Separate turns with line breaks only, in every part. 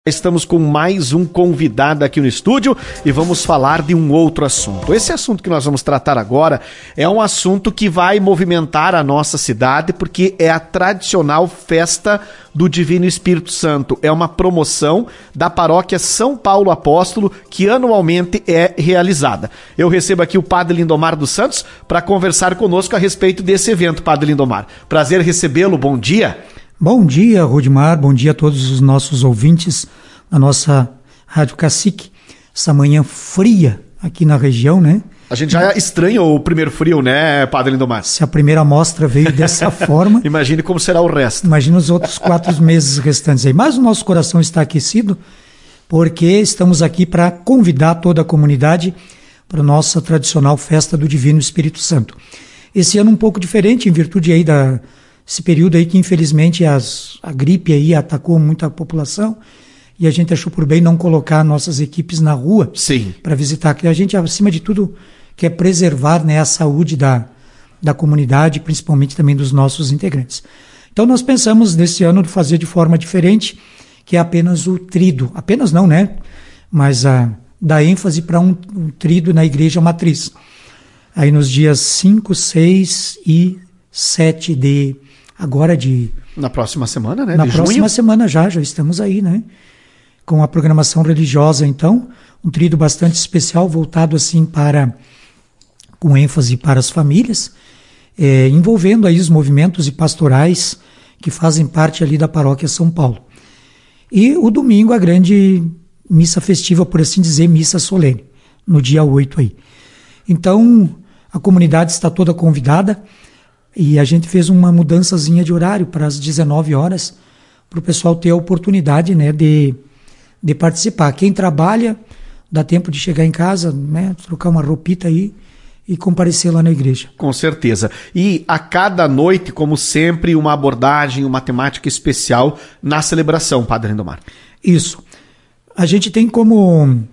Estamos com mais um convidado aqui no estúdio e vamos falar de um outro assunto. Esse assunto que nós vamos tratar agora é um assunto que vai movimentar a nossa cidade porque é a tradicional festa do Divino Espírito Santo. É uma promoção da paróquia São Paulo Apóstolo que anualmente é realizada. Eu recebo aqui o Padre Lindomar dos Santos para conversar conosco a respeito desse evento, Padre Lindomar. Prazer recebê-lo, bom dia.
Bom dia, Rudimar, bom dia a todos os nossos ouvintes da nossa Rádio Cacique, essa manhã fria aqui na região, né?
A gente já estranha o primeiro frio, né, Padre Lindomar?
Se a primeira amostra veio dessa forma...
Imagine como será o resto.
Imagina os outros 4 meses restantes aí. Mas o nosso coração está aquecido, porque estamos aqui para convidar toda a comunidade para a nossa tradicional festa do Divino Espírito Santo. Esse ano um pouco diferente, em virtude aí esse período aí que infelizmente a gripe aí atacou muita população e a gente achou por bem não colocar nossas equipes na rua para visitar. A gente, acima de tudo, quer preservar, né, a saúde da comunidade, principalmente também dos nossos integrantes. Então nós pensamos nesse ano fazer de forma diferente, que é apenas o tríduo. Apenas não, né? Mas dar ênfase para um tríduo na Igreja Matriz. Aí nos dias 5, 6 e 7 na próxima semana, né? Na próxima semana já estamos aí, né? Com a programação religiosa, então, um tríduo bastante especial, voltado assim com ênfase para as famílias, envolvendo aí os movimentos e pastorais que fazem parte ali da paróquia São Paulo. E o domingo, a grande missa festiva, por assim dizer, missa solene, no dia 8 aí. Então, a comunidade está toda convidada. E a gente fez uma mudançazinha de horário para as 19 horas, para o pessoal ter a oportunidade, né, de participar. Quem trabalha, dá tempo de chegar em casa, né, trocar uma roupita aí e comparecer lá na igreja.
Com certeza. E a cada noite, como sempre, uma abordagem, uma temática especial na celebração, Padre Lindomar.
Isso. A gente tem como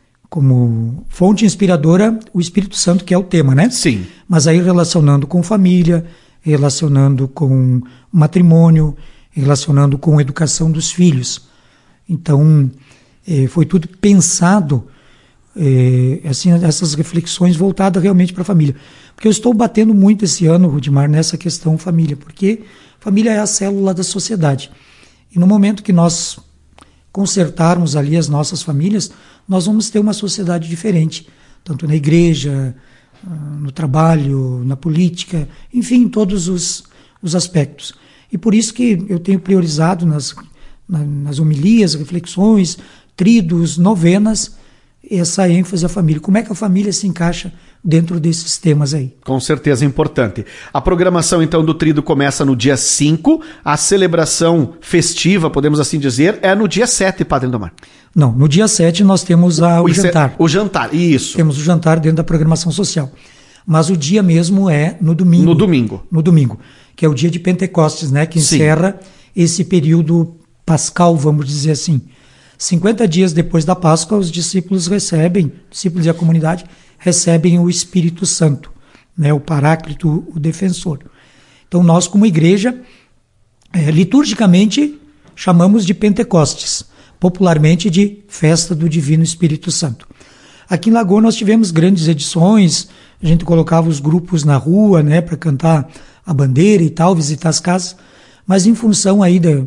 fonte inspiradora o Espírito Santo, que é o tema, né?
Sim.
Mas aí relacionando com família, relacionando com matrimônio, relacionando com a educação dos filhos. Então, foi tudo pensado, assim, essas reflexões voltadas realmente para a família. Porque eu estou batendo muito esse ano, Rudimar, nessa questão família, porque família é a célula da sociedade. E no momento que nós consertarmos ali as nossas famílias, nós vamos ter uma sociedade diferente, tanto na igreja, no trabalho, na política, enfim, em todos os aspectos. E por isso que eu tenho priorizado nas homilias, reflexões, tríduos, novenas, essa ênfase à família. Como é que a família se encaixa dentro desses temas aí?
Com certeza, importante. A programação, então, do tríduo começa no dia 5, a celebração festiva, podemos assim dizer, é no dia 7, Padre Lindomar.
Não, no dia 7 nós temos o jantar.
O jantar, isso.
Temos o jantar dentro da programação social. Mas o dia mesmo é no domingo. No domingo, que é o dia de Pentecostes, né? Que encerra esse período pascal, vamos dizer assim. 50 dias depois da Páscoa, os discípulos e a comunidade recebem o Espírito Santo, né? O Paráclito, o Defensor. Então nós, como igreja, liturgicamente chamamos de Pentecostes, popularmente de Festa do Divino Espírito Santo. Aqui em Lagoa nós tivemos grandes edições, a gente colocava os grupos na rua, né, para cantar a bandeira e tal, visitar as casas, mas em função aí da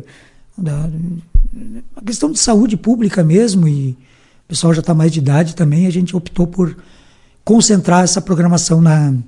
questão de saúde pública mesmo, e o pessoal já está mais de idade também, a gente optou por concentrar essa programação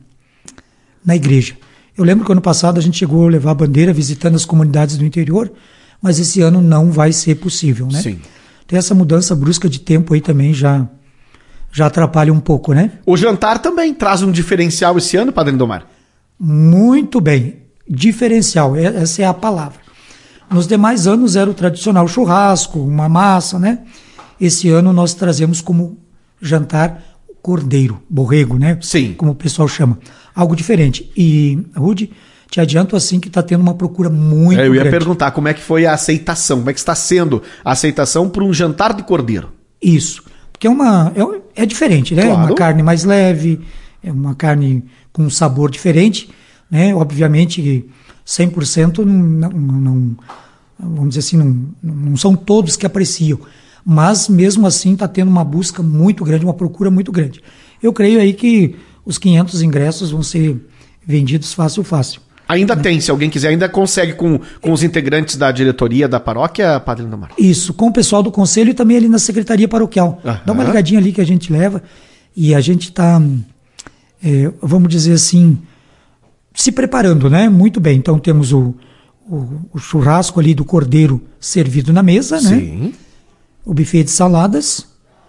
na igreja. Eu lembro que ano passado a gente chegou a levar a bandeira visitando as comunidades do interior, mas esse ano não vai ser possível, né?
Sim.
Tem essa mudança brusca de tempo aí também já atrapalha um pouco, né?
O jantar também traz um diferencial esse ano, Padre Lindomar?
Muito bem, diferencial, essa é a palavra. Nos demais anos era o tradicional churrasco, uma massa, né? Esse ano nós trazemos como jantar cordeiro, borrego, né?
Sim.
Como o pessoal chama. Algo diferente. E, Rudy, te adianto assim que está tendo uma procura muito grande.
Eu ia perguntar como é que foi a aceitação, como é que está sendo a aceitação para um jantar de cordeiro.
Isso. Porque é diferente, né?
Claro.
É uma carne mais leve, é uma carne com um sabor diferente, né? Obviamente 100% vamos dizer assim, não são todos que apreciam, mas mesmo assim está tendo uma busca muito grande, uma procura muito grande. Eu creio aí que os 500 ingressos vão ser vendidos fácil.
Ainda tem, se alguém quiser, ainda consegue com os integrantes da diretoria da paróquia, Padre Lindomar?
Isso, com o pessoal do conselho e também ali na secretaria paroquial. Dá uma ligadinha ali que a gente leva e a gente está, vamos dizer assim, se preparando, né? Muito bem. Então temos o churrasco ali do cordeiro servido na mesa, né?
Sim.
O buffet de saladas,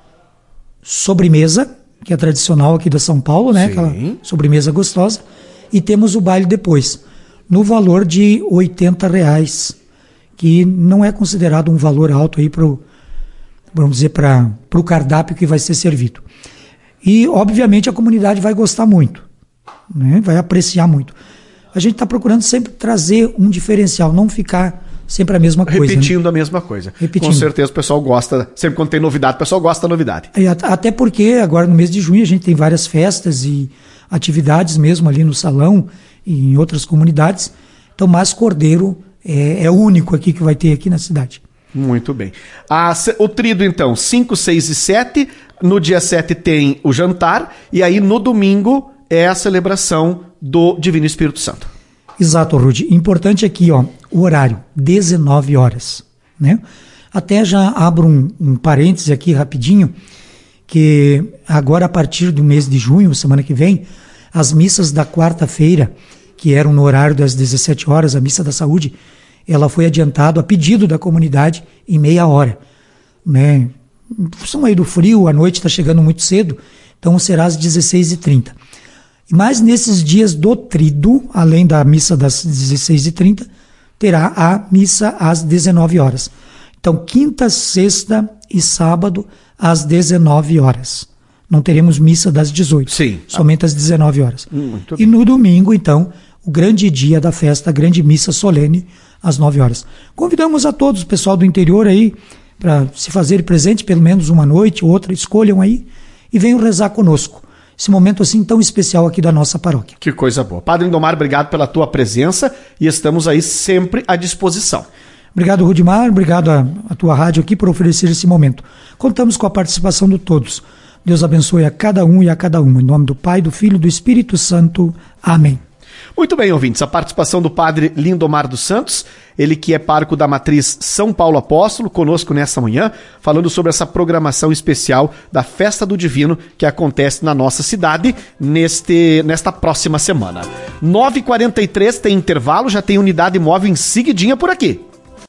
sobremesa, que é tradicional aqui da São Paulo, né?
Sim.
Aquela sobremesa gostosa. E temos o baile depois, no valor de R$80, que não é considerado um valor alto aí vamos dizer, para o cardápio que vai ser servido. E, obviamente, a comunidade vai gostar muito, né? Vai apreciar muito. A gente está procurando sempre trazer um diferencial, não ficar sempre a mesma coisa.
Repetindo, né? A mesma coisa. Com certeza o pessoal gosta, sempre quando tem novidade, o pessoal gosta da novidade.
Até porque agora no mês de junho a gente tem várias festas e atividades mesmo ali no salão e em outras comunidades. Então, mas cordeiro é o único aqui que vai ter aqui na cidade.
Muito bem. O trido, então, 5, 6 e 7. No dia 7 tem o jantar. E aí, no domingo, é a celebração do Divino Espírito Santo.
Exato, Rudy. Importante aqui, ó, o horário, 19 horas. Né? Até já abro um parêntese aqui rapidinho, que agora a partir do mês de junho, semana que vem, as missas da quarta-feira, que eram no horário das 17 horas, a missa da saúde, ela foi adiantada a pedido da comunidade em meia hora. Né? Em função aí do frio, a noite está chegando muito cedo, então será às 16h30. Mas nesses dias do trido, além da missa das 16h30, terá a missa às 19 horas. Então, quinta, sexta e sábado, às 19 horas. Não teremos missa das 18.
Sim.
Somente às 19 horas.
Muito
e
bem.
no domingo, então, o grande dia da festa, a grande missa solene, às 9 horas. Convidamos a todos, o pessoal do interior aí, para se fazer presente, pelo menos uma noite, outra, escolham aí e venham rezar conosco. Esse momento assim tão especial aqui da nossa paróquia.
Que coisa boa. Padre Lindomar, obrigado pela tua presença e estamos aí sempre à disposição.
Obrigado, Rudimar. Obrigado à tua rádio aqui por oferecer esse momento. Contamos com a participação de todos. Deus abençoe a cada um e a cada uma. Em nome do Pai, do Filho e do Espírito Santo. Amém.
Muito bem, ouvintes. A participação do Padre Lindomar dos Santos, ele que é pároco da matriz São Paulo Apóstolo, conosco nessa manhã, falando sobre essa programação especial da Festa do Divino que acontece na nossa cidade nesta próxima semana. 9h43 tem intervalo, já tem unidade móvel em seguidinha por aqui.